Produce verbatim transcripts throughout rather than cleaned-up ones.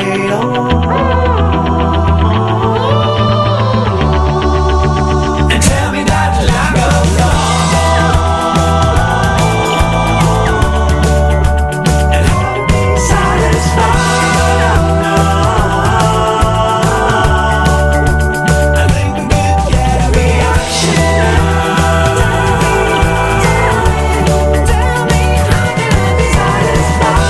it on. And tell me that the line goes on. And I'll be satisfied. I think we could get a reaction. Tell me how can I be satisfied?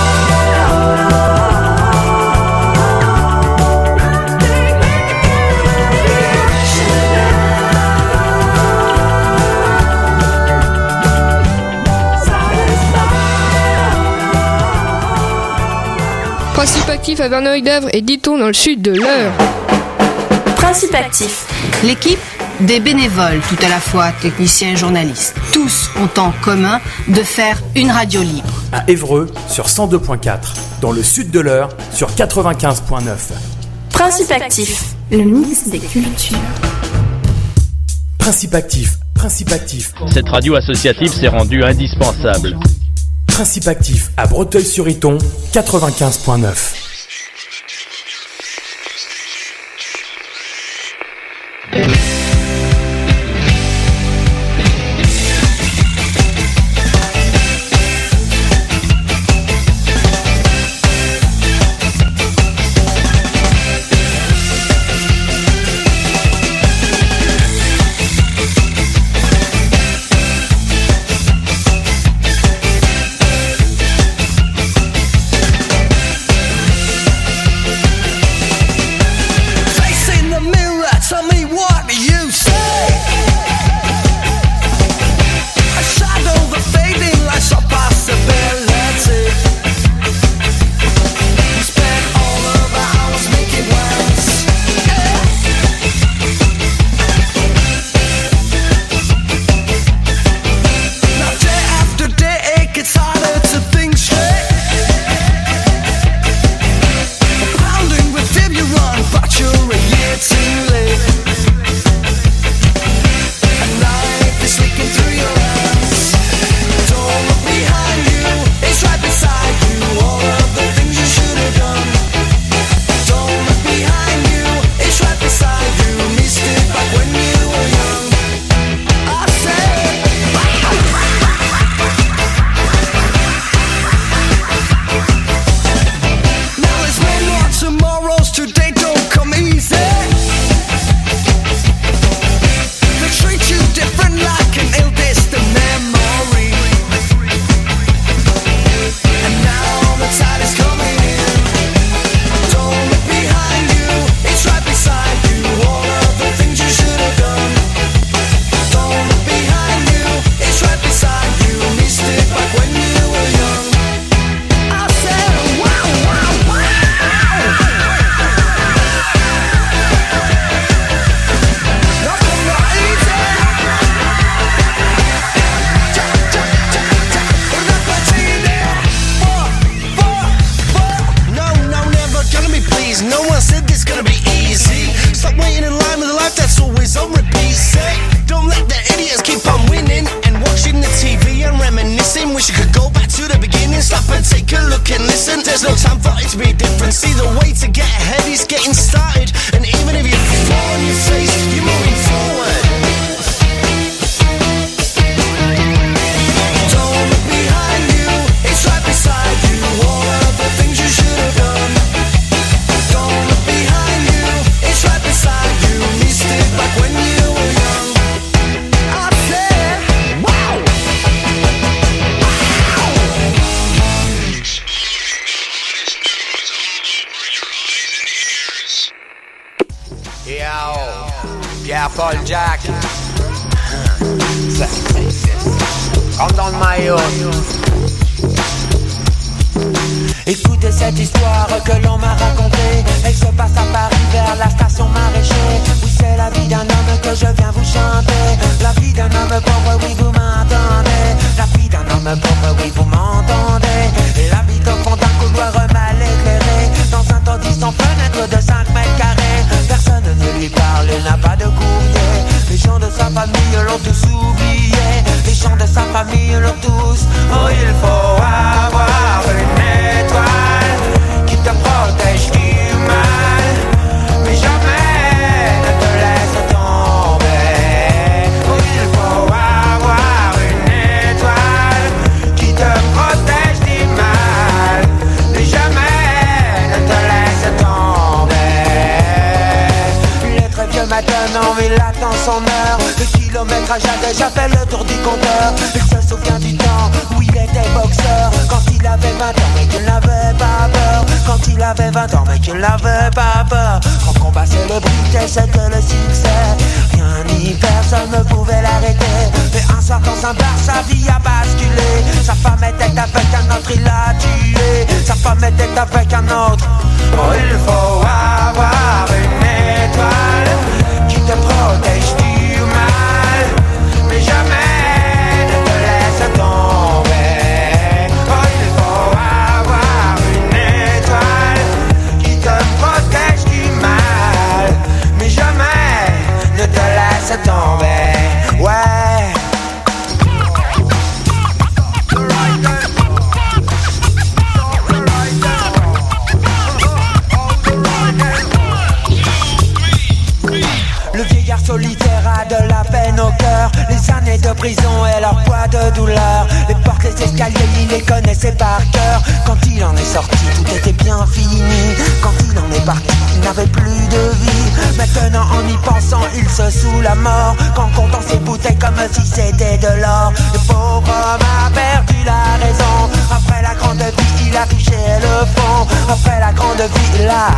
Principe actif à Verneuil-d'Avre et Diton dans le sud de l'Eure. Principe actif. L'équipe des bénévoles, tout à la fois techniciens et journalistes, tous ont en commun de faire une radio libre. À Évreux sur cent deux virgule quatre, dans le sud de l'Eure sur quatre-vingt-quinze virgule neuf. Principe actif. Le mix des cultures. Principe actif, principe actif. Cette radio associative s'est rendue indispensable. Principe actif à Breteuil-sur-Iton, quatre-vingt-quinze virgule neuf. Pierre-Paul Jack. Rentre dans le maillot. Écoutez cette histoire que l'on m'a racontée. Elle se passe à Paris vers la station Maraîcher. Oui, c'est la vie d'un homme que je viens vous chanter. La vie d'un homme pauvre, oui, vous m'entendez. La vie d'un homme pauvre, oui, vous m'entendez. Il habite au fond d'un couloir mal éclairé, dans un taudis sans fenêtre de cinq mètres carrés. Personne ne lui parle, il n'a pas de courrier. Les gens de sa famille l'ont tous oublié. Les gens de sa famille l'ont tous. Oh, il faut avoir une étoile qui te protège, qui son heure. Le kilométrage a déjà fait le tour du compteur. Il se souvient du temps où il était boxeur. Quand il avait vingt ans mais qu'il n'avait pas peur. Quand il avait vingt ans mais qu'il n'avait pas peur. Quand combat célébrité c'était le succès. Rien ni personne ne pouvait l'arrêter. Mais un soir dans un bar sa vie a basculé. Sa femme était avec un autre, il l'a tué. Sa femme était avec un autre. Oh, il faut avoir une étoile qui te protège du mal, mais jamais ne te laisse tomber. Oh, il faut avoir une étoile qui te protège du mal, mais jamais ne te laisse tomber. Ouais. Solitaire a de la peine au cœur. Les années de prison et leur poids de douleur. Les portes, les escaliers, il les connaissait par cœur. Quand il en est sorti, tout était bien fini. Quand il en est parti, il n'avait plus de vie. Maintenant en y pensant, il se sous la mort. Qu'en comptant ses bouteilles comme si c'était de l'or. Le pauvre homme a perdu la raison. Après la grande vie, il a touché le fond. Après la grande vie, il a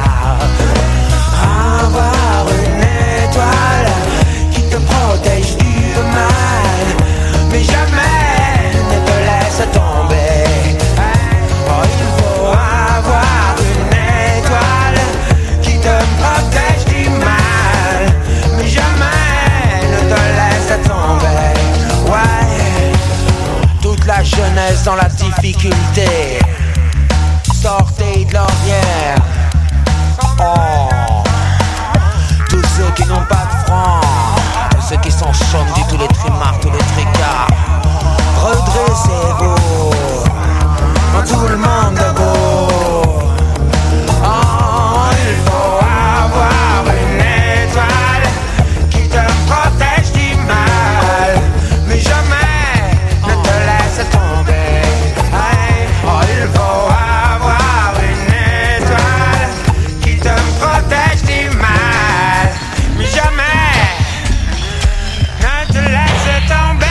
avoir une étoile qui te protège du mal, mais jamais ne te laisse tomber. Oh, il faut avoir une étoile qui te protège du mal, mais jamais ne te laisse tomber. Ouais, toute la jeunesse dans la difficulté, sortez de l'ornière. Oh, tous ceux qui n'ont pas de francs, tous ceux qui sont chômés, tous les trimards, tous les tricards, redressez-vous, tout le monde debout. Oh, il faut avoir une étoile qui te protège du mal, mais jamais ne te laisse tomber. Oh, il faut avoir une étoile qui te protège du mal, mais jamais ne te laisse tomber.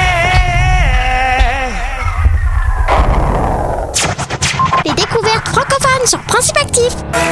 Les découvertes francophones sur Principe Actif.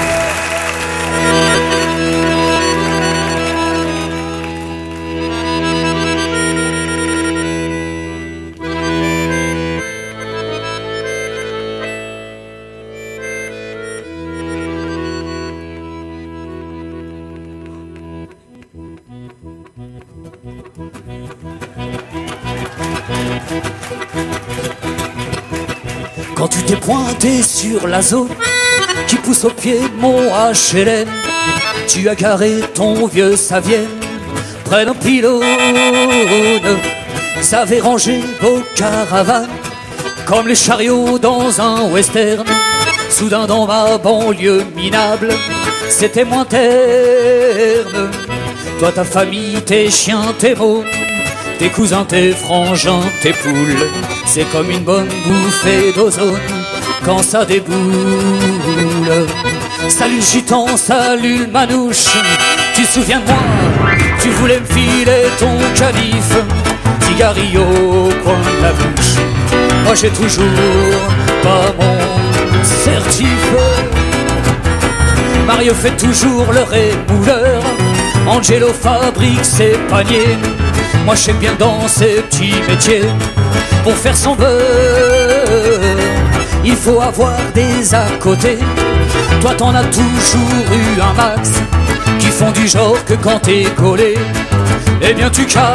Quand tu t'es pointé sur la zone qui pousse au pied de mon H L M, tu as garé ton vieux Savienne près d'un pylône. Ça avait rangé vos caravanes comme les chariots dans un western. Soudain dans ma banlieue minable, c'était moins terne. Toi, ta famille, tes chiens, tes mots, tes cousins, tes frangins, tes poules, c'est comme une bonne bouffée d'ozone quand ça déboule. Salut gitan, salut manouche, tu te souviens de moi? Tu voulais me filer ton calife, cigarillo au coin de la bouche. Moi j'ai toujours pas mon certif. Mario fait toujours le rémouleur, Angelo fabrique ses paniers. Moi j'aime bien dans ces petits métiers. Pour faire son beurre, il faut avoir des à côté. Toi t'en as toujours eu un max, qui font du genre que quand t'es collé, eh bien tu casques.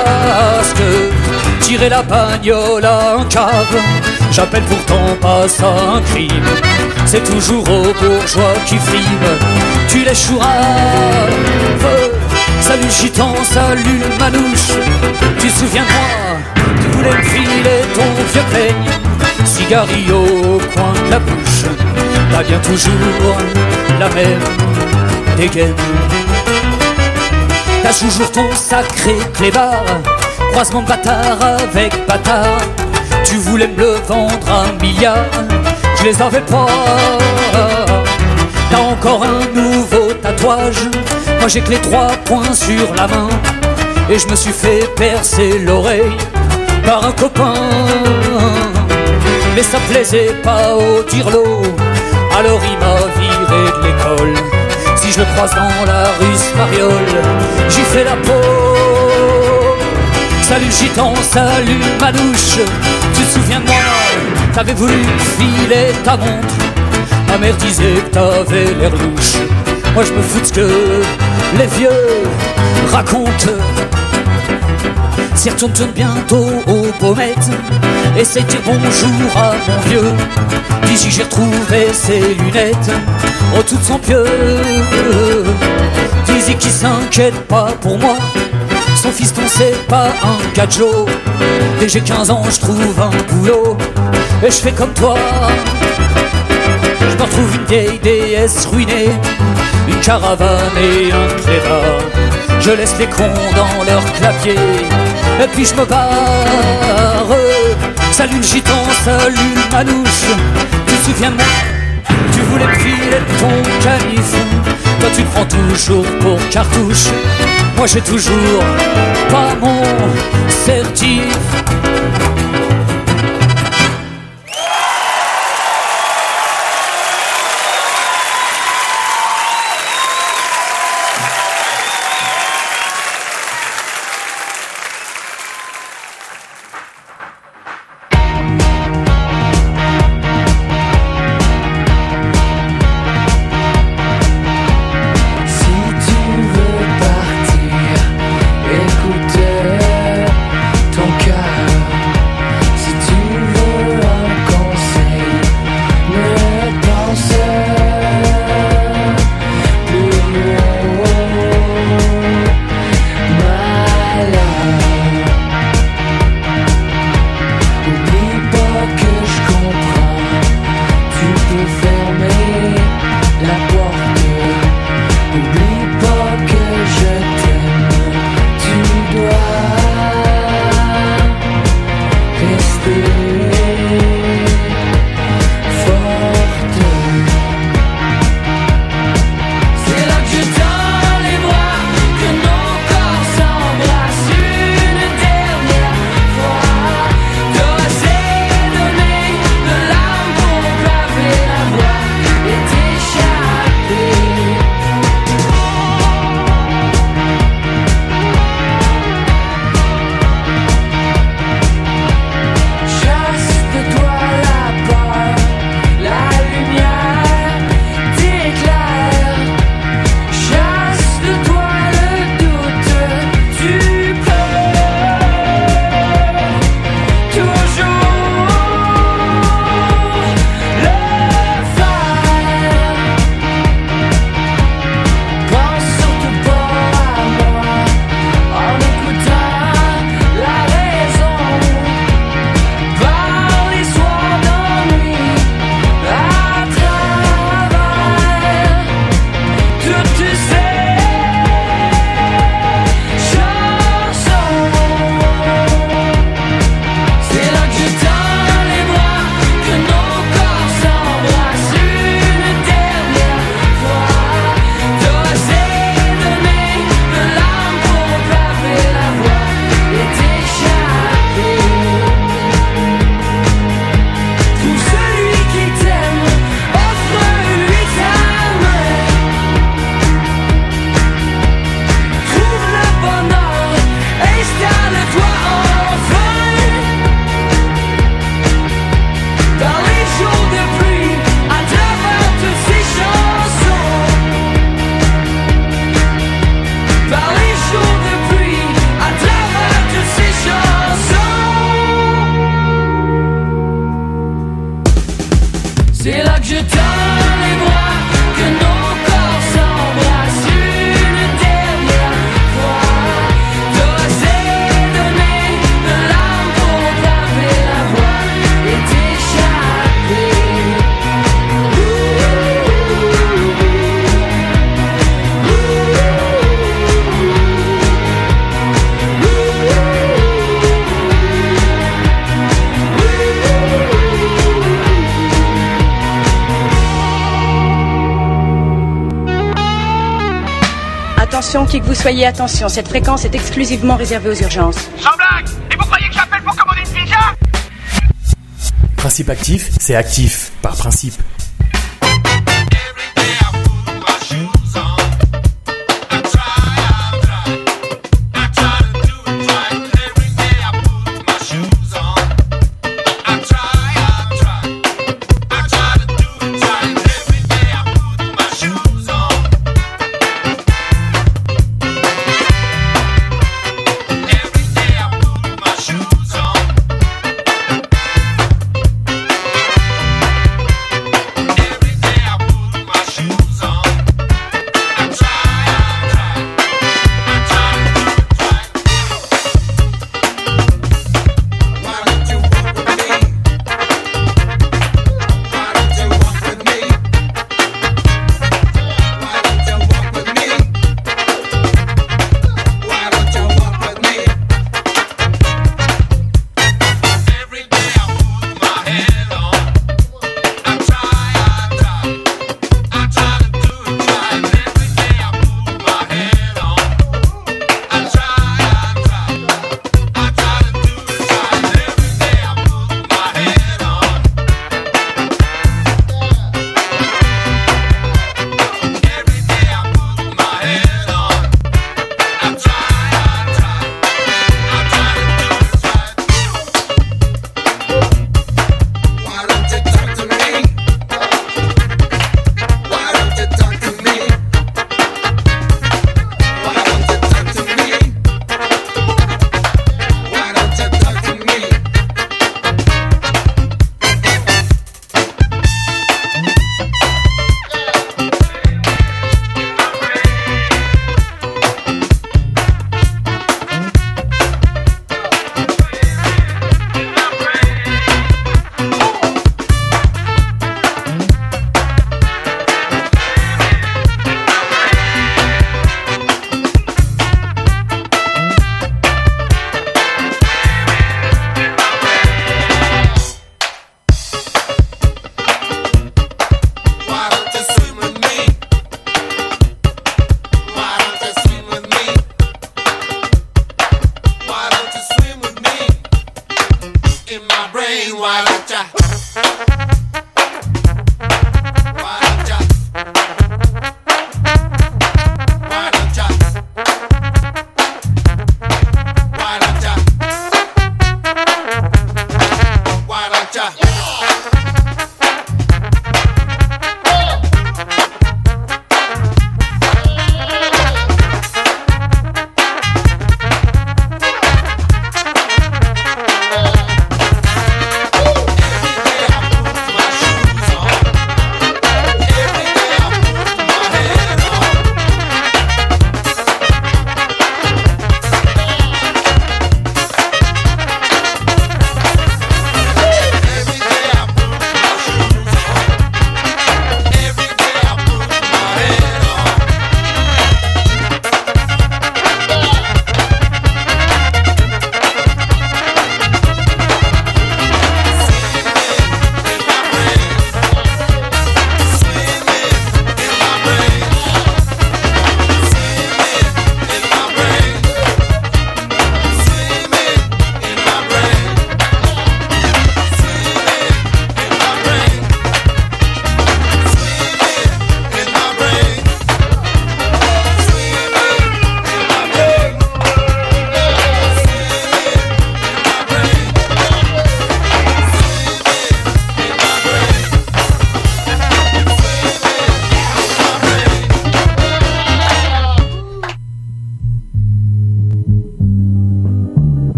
Tirer la bagnole à un cave, j'appelle pourtant pas ça un crime. C'est toujours aux bourgeois qui friment, tu les chouraves. Salut gitan, salut manouche, tu te souviens de moi? Tu voulais me filer ton vieux peigne, cigarillo au coin de la bouche. T'as bien toujours la même dégaine. T'as toujours ton sacré clébard, croisement de bâtard avec bâtard. Tu voulais me le vendre un milliard, je les avais pas. T'as encore un nouveau tatouage, moi j'ai que les trois points sur la main. et je me suis fait percer l'oreille par un copain. Mais ça plaisait pas au tirelot, alors il m'a viré de l'école. Si je le croise dans la rue Mariole, j'y fais la peau. Salut gitan, salut manouche, tu te souviens de moi? T'avais voulu filer ta montre, ma mère disait que t'avais l'air louche. Moi je me fous de ce que les vieux racontent. S'y retourne tourne bientôt au Baumette, essaye de dire bonjour à mon vieux. Puis si j'ai retrouvé ses lunettes, oh toutes sont pieux. Disait qu'il s'inquiète pas pour moi, son fiston c'est pas un cajo. Dès que j'ai quinze ans je trouve un boulot, et je fais comme toi. Je me retrouve une vieille déesse ruinée, une caravane et un clébat. Je laisse les cons dans leur clavier, et puis je me barre. Salut le gitan, salut le manouche, tu te souviens de moi? Tu voulais me filer ton canif, toi tu te prends toujours pour cartouche. Moi j'ai toujours pas mon certif. Écoute ton cœur. attention, qui que vous soyez, attention. Cette fréquence est exclusivement réservée aux urgences. Sans blague! Et vous croyez que j'appelle pour commander une pizza? Principe actif, c'est actif, par principe.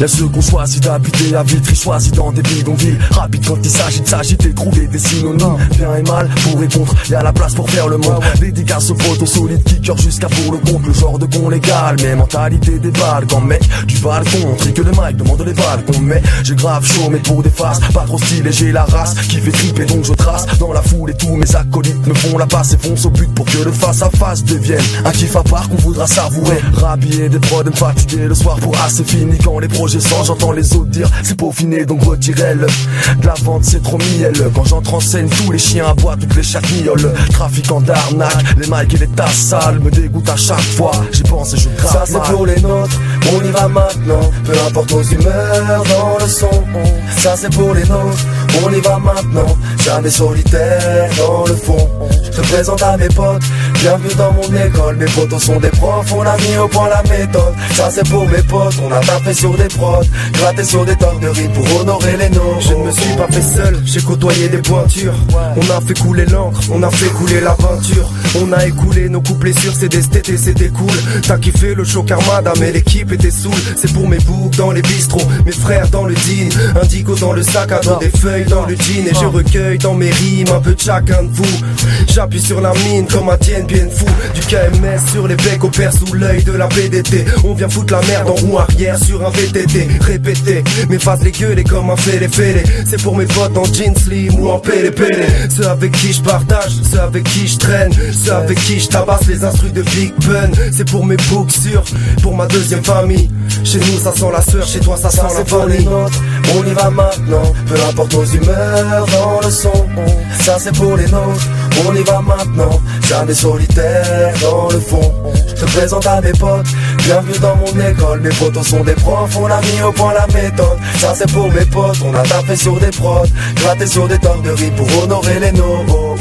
Y'a ceux qu'on choisit d'habiter à Vitry, choisis dans des bidonvilles. Rapide quand il s'agit de s'agiter, trouver des synonymes. Bien et mal, pour et contre, y'a la place pour faire le monde. Dédicace aux potes, aux solides kickers jusqu'à pour le compte. Le genre de con légal, mais mentalité des balles. Quand mec du balcon, tri que le mic demande les balles qu'on met. J'ai grave chaud mais pour des faces, pas trop stylé, j'ai la race qui fait triper donc je trace dans la foule et tous mes acolytes me font la passe et foncent au but pour que le face à face devienne un kiff à part qu'on voudra savourer. Rhabiller des prods, me fatiguer le soir pour assez fini quand les projets sont, j'entends les autres dire c'est peaufiné donc retirez-le. De la vente c'est trop mielleux, quand j'entre en scène tous les chiens aboient, toutes les chattes miaulent. Trafiquant d'arnaque, les mics et les tasses sales me dégoûtent à chaque fois, j'y pense et je grave. Ça c'est mal pour les nôtres, on y va maintenant, peu importe nos humeurs dans le son. Ça c'est pour les nôtres, on y va maintenant, jamais solitaire dans le fond. Je te présente à mes potes, bienvenue dans mon école. Mes potos sont des profs, on a mis au point la méthode. Ça c'est pour mes potes, on a tapé sur des prods, gratté sur des tonnes de rimes pour honorer les nôtres. Je ne me suis pas fait seul, j'ai côtoyé des pointures. On a fait couler l'encre, on a fait couler la peinture. On a écoulé nos couplets sur C D, c'était c'était cool. T'as kiffé le show Armada, mais l'équipe était saoule. C'est pour mes boucs dans les bistrots, mes frères dans le dean, indigo dans le sac à dos, des feuilles dans le jean. Et je recueille dans mes rimes un peu de chacun de vous. J'appuie sur la mine comme un Tien Bien Phu. Du K M S sur les becs, opère sous l'œil de la P D T. On vient foutre la merde en roue arrière sur un V T T. Répété, mes faces les gueules comme un fêlé fêlé. C'est pour mes potes en jeans slim ou en pélé pélé. Ceux avec qui je partage, ceux avec qui je traîne, ceux avec qui je tabasse les instrus de Big Pun. C'est pour mes books sûrs, pour ma deuxième famille. Chez nous ça sent la sueur, chez toi ça sent ça la famille. On y va maintenant, peu importe nos humeurs dans le son. Ça c'est pour les nôtres, on y va maintenant, jamais solitaire dans le fond. Je te présente à mes potes, bienvenue dans mon école. Mes potos sont des profs, on a mis au point la méthode. Ça c'est pour mes potes, on a tapé sur des prods, gratté sur des tonnes de rimes pour honorer les nôtres.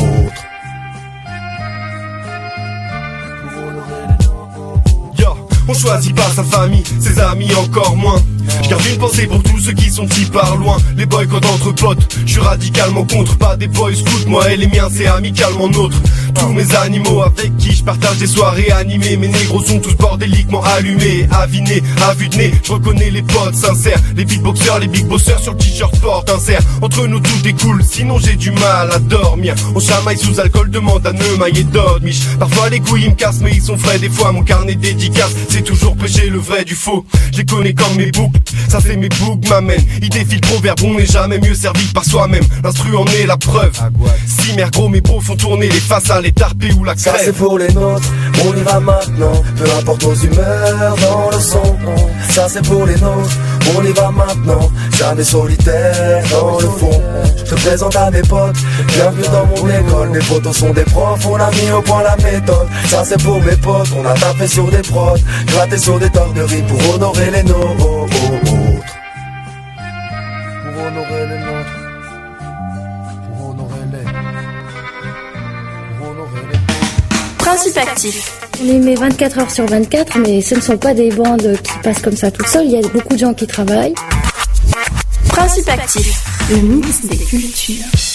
On choisit pas sa famille, ses amis encore moins. Je garde une pensée pour tous ceux qui sont si par loin. Les boycotts entre potes, je suis radicalement contre. Pas des boys scouts, moi et les miens c'est amicalement nôtre. Tous mes animaux avec qui je partage des soirées animées. Mes négros sont tous bordéliquement allumés, avinés, à vue de nez. Je reconnais les potes sincères, les beatboxers, les big bossers sur le t-shirt porte insert. Entre nous tout est cool, sinon j'ai du mal à dormir. On chamaille sous alcool, demande à Neumaille et Dodmich. Parfois les couilles me cassent mais ils sont frais. Des fois mon carnet dédicace, c'est toujours prêcher le vrai du faux. Je les connais comme mes boucles, ça c'est mes boucles m'amènent. Il défile proverbe, on n'est jamais mieux servi par soi-même. L'instru en est la preuve. Si mère gros mes bros font tourner les façades, les tarpés ou la crève. Ça c'est pour les nôtres, on y va maintenant, peu importe nos humeurs dans le son. Ça c'est pour les nôtres, on y va maintenant, jamais solitaire dans le fond. Je te présente à mes potes, bienvenue dans mon école. Mes potos sont des profs, on a mis au point la méthode. Ça c'est pour mes potes, on a tapé sur des prods, gratté sur des tonnes de rimes pour honorer les nôtres. Pour honorer les nôtres. Pour honorer les. Pour honorer les. Principe actif. On les met vingt-quatre heures sur vingt-quatre, mais ce ne sont pas des bandes qui passent comme ça toutes seules. Il y a beaucoup de gens qui travaillent. Principe actif. Le mix des cultures.